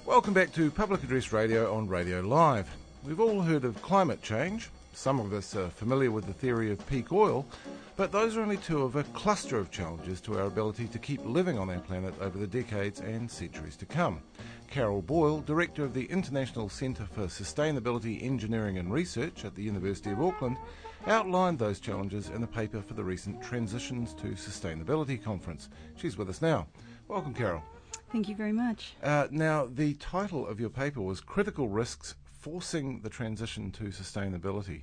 Welcome back to Public Address Radio on Radio Live. We've all heard of climate change. Some of us are familiar with the theory of peak oil, but those are only two of a cluster of challenges to our ability to keep living on our planet over the decades and centuries to come. Carol Boyle, Director of the International Centre for Sustainability Engineering and Research at the University of Auckland, outlined those challenges in a paper for the recent Transitions to Sustainability conference. She's with us now. Welcome, Carol. Thank you very much. Now, the title of your paper was Critical Risks Forcing the Transition to Sustainability.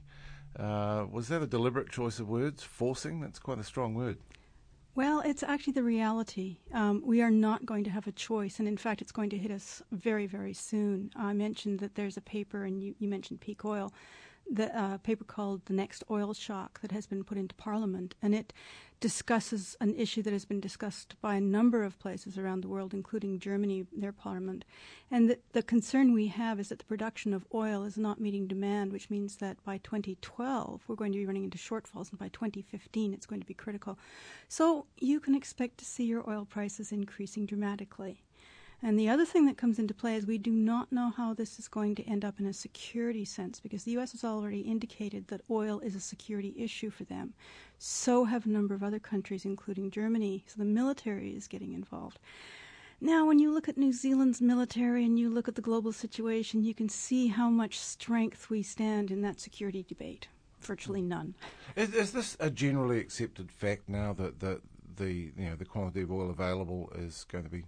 Was that a deliberate choice of words? Forcing? That's quite a strong word. Well, it's actually the reality. We are not going to have a choice, and in fact, it's going to hit us very, very soon. I mentioned that there's a paper, and you mentioned peak oil, the paper called The Next Oil Shock that has been put into Parliament, and it discusses an issue that has been discussed by a number of places around the world, including Germany, their parliament. And the concern we have is that the production of oil is not meeting demand, which means that by 2012 we're going to be running into shortfalls, and by 2015 it's going to be critical. So you can expect to see your oil prices increasing dramatically. And the other thing that comes into play is we do not know how this is going to end up in a security sense, because the U.S. has already indicated that oil is a security issue for them. So have a number of other countries, including Germany. So the military is getting involved. Now, when you look at New Zealand's military and you look at the global situation, you can see how much strength we stand in that security debate. Virtually none. Is this a generally accepted fact now that the quantity of oil available is going to be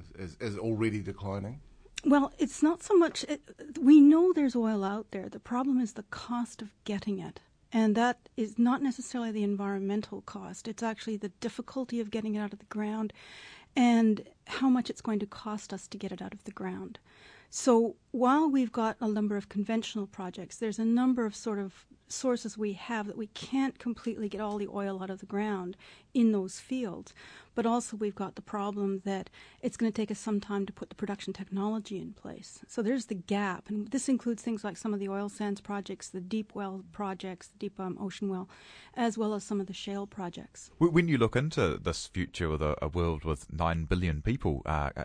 is already declining? Well, it's not so much. We know there's oil out there. The problem is the cost of getting it. And that is not necessarily the environmental cost. It's actually the difficulty of getting it out of the ground and how much it's going to cost us to get it out of the ground. So while we've got a number of conventional projects, there's a number of sort of sources we have that we can't completely get all the oil out of the ground in those fields. But also we've got the problem that it's going to take us some time to put the production technology in place. So there's the gap. And this includes things like some of the oil sands projects, the deep well projects, the deep ocean well, as well as some of the shale projects. When you look into this future with a world with 9 billion people,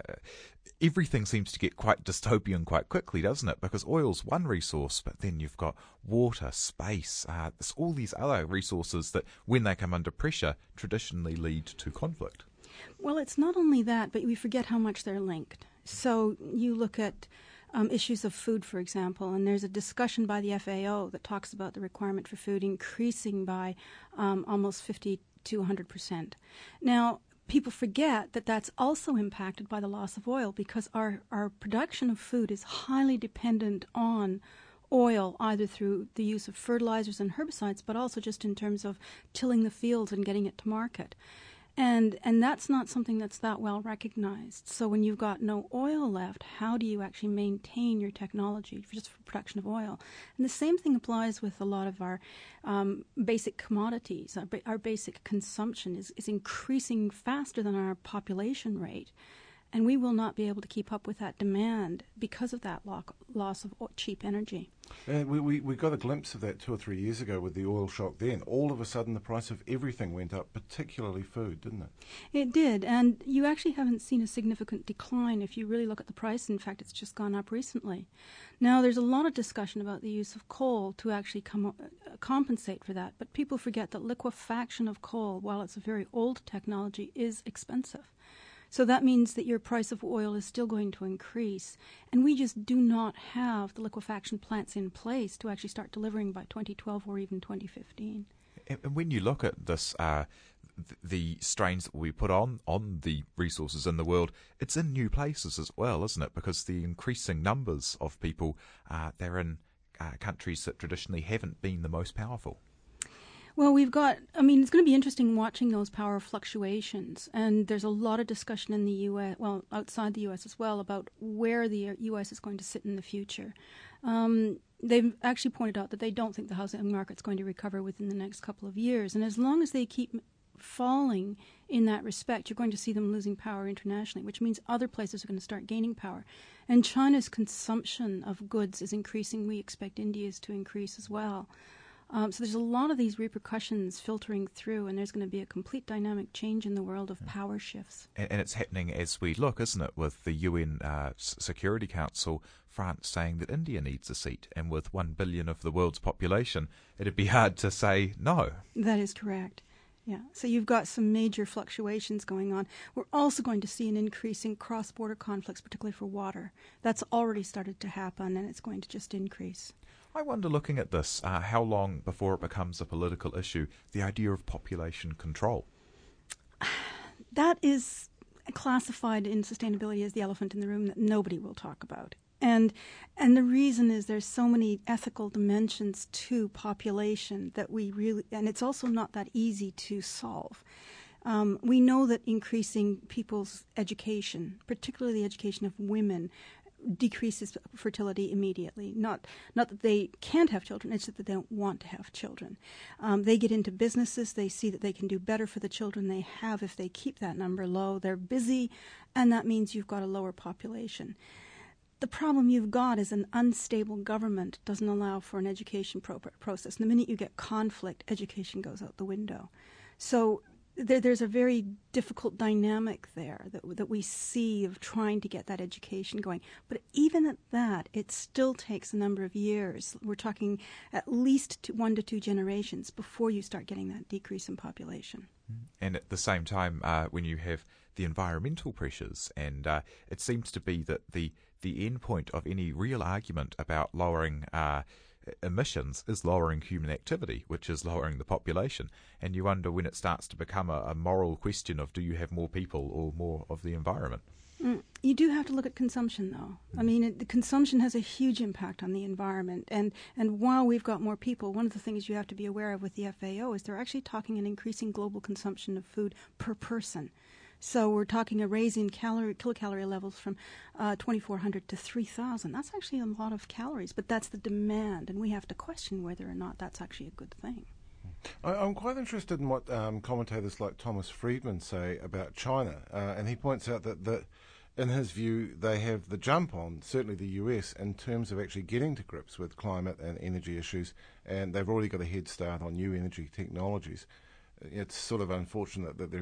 everything seems to get quite dystopian quite quickly, doesn't it? Because oil's one resource, but then you've got water, space, there's all these other resources that, when they come under pressure, traditionally lead to conflict. Well, it's not only that, but we forget how much they're linked. So you look at issues of food, for example, and there's a discussion by the FAO that talks about the requirement for food increasing by almost 50 to 100%. Now, people forget that that's also impacted by the loss of oil, because our production of food is highly dependent on oil, either through the use of fertilizers and herbicides, but also just in terms of tilling the fields and getting it to market. And that's not something that's that well recognized. So when you've got no oil left, how do you actually maintain your technology just for production of oil? And the same thing applies with a lot of our basic commodities. Our basic consumption is increasing faster than our population rate. And we will not be able to keep up with that demand because of that loss of cheap energy. We got a glimpse of that 2 or 3 years ago with the oil shock then. All of a sudden the price of everything went up, particularly food, didn't it? It did, and you actually haven't seen a significant decline if you really look at the price. In fact, it's just gone up recently. Now, there's a lot of discussion about the use of coal to actually compensate for that, but people forget that liquefaction of coal, while it's a very old technology, is expensive. So that means that your price of oil is still going to increase. And we just do not have the liquefaction plants in place to actually start delivering by 2012 or even 2015. And when you look at this, the strains that we put on the resources in the world, it's in new places as well, isn't it? Because the increasing numbers of people, they're in countries that traditionally haven't been the most powerful. Well, it's going to be interesting watching those power fluctuations. And there's a lot of discussion in the U.S., well, outside the U.S. as well, about where the U.S. is going to sit in the future. They've actually pointed out that they don't think the housing market's going to recover within the next couple of years. And as long as they keep falling in that respect, you're going to see them losing power internationally, which means other places are going to start gaining power. And China's consumption of goods is increasing. We expect India's to increase as well. So there's a lot of these repercussions filtering through, and there's going to be a complete dynamic change in the world of power shifts. And it's happening as we look, isn't it, with the UN Security Council, France saying that India needs a seat, and with 1 billion of the world's population, it'd be hard to say no. That is correct. Yeah, so you've got some major fluctuations going on. We're also going to see an increase in cross-border conflicts, particularly for water. That's already started to happen, and it's going to just increase. I wonder, looking at this, how long before it becomes a political issue, the idea of population control? That is classified in sustainability as the elephant in the room that nobody will talk about. And the reason is there's so many ethical dimensions to population that we really, and it's also not that easy to solve. We know that increasing people's education, particularly the education of women, decreases fertility immediately. Not that they can't have children, it's that they don't want to have children. They get into businesses, they see that they can do better for the children they have if they keep that number low. They're busy, and that means you've got a lower population. The problem you've got is an unstable government doesn't allow for an education process. The minute you get conflict, education goes out the window. So there's a very difficult dynamic there that we see of trying to get that education going. But even at that, it still takes a number of years. We're talking at least 1 to 2 generations before you start getting that decrease in population. And at the same time, when you have the environmental pressures, and it seems to be that the end point of any real argument about lowering emissions is lowering human activity, which is lowering the population. And you wonder when it starts to become a moral question of, do you have more people or more of the environment? You do have to look at consumption, though. I mean, the consumption has a huge impact on the environment. And while we've got more people, one of the things you have to be aware of with the FAO is they're actually talking an increasing global consumption of food per person. So we're talking a raise in kilocalorie levels from 2,400 to 3,000. That's actually a lot of calories, but that's the demand, and we have to question whether or not that's actually a good thing. I'm quite interested in what commentators like Thomas Friedman say about China, and he points out that in his view, they have the jump on, certainly the US, in terms of actually getting to grips with climate and energy issues, and they've already got a head start on new energy technologies. It's sort of unfortunate that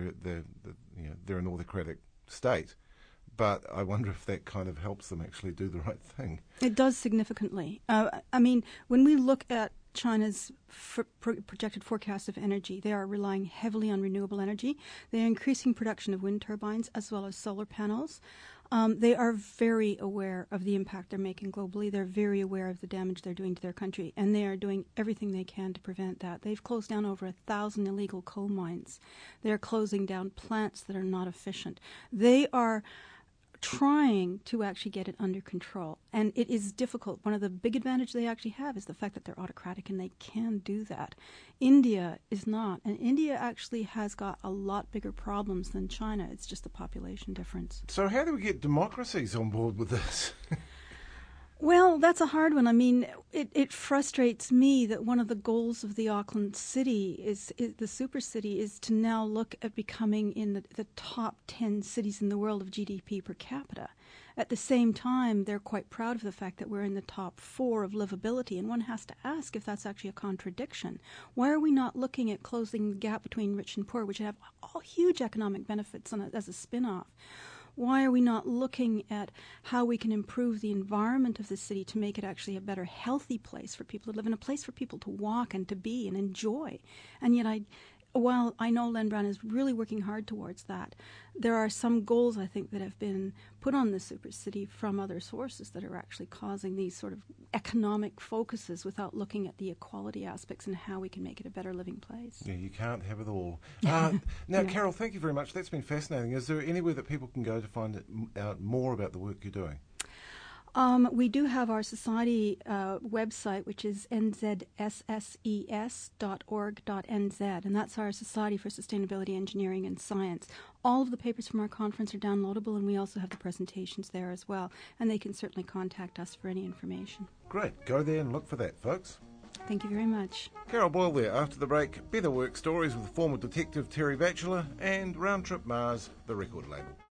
they're an autocratic state, but I wonder if that kind of helps them actually do the right thing. It does significantly. I mean, when we look at China's projected forecast of energy, they are relying heavily on renewable energy. They are increasing production of wind turbines as well as solar panels. They are very aware of the impact they're making globally. They're very aware of the damage they're doing to their country, and they are doing everything they can to prevent that. They've closed down over 1,000 illegal coal mines. They're closing down plants that are not efficient. They are trying to actually get it under control, and it is difficult. One of the big advantages they actually have is the fact that they're autocratic and they can do that. India is not, and India actually has got a lot bigger problems than China. It's just the population difference. So how do we get democracies on board with this? Well, that's a hard one. I mean, it frustrates me that one of the goals of the Auckland city is the super city is to now look at becoming in the top 10 cities in the world of GDP per capita. At the same time, they're quite proud of the fact that we're in the top 4 of livability, and one has to ask if that's actually a contradiction. Why are we not looking at closing the gap between rich and poor, which have all huge economic benefits as a spin-off? Why are we not looking at how we can improve the environment of the city to make it actually a better, healthy place for people to live in, a place for people to walk and to be and enjoy? And yet while I know Len Brown is really working hard towards that, there are some goals, I think, that have been put on the super city from other sources that are actually causing these sort of economic focuses without looking at the equality aspects and how we can make it a better living place. Yeah, you can't have it all. Now, yeah. Carol, thank you very much. That's been fascinating. Is there anywhere that people can go to find out more about the work you're doing? We do have our society website, which is nzsses.org.nz, and that's our Society for Sustainability, Engineering and Science. All of the papers from our conference are downloadable, and we also have the presentations there as well, and they can certainly contact us for any information. Great. Go there and look for that, folks. Thank you very much. Carol Boyle there. After the break, Better Work Stories with former detective Terry Batchelor and Round Trip Mars, the record label.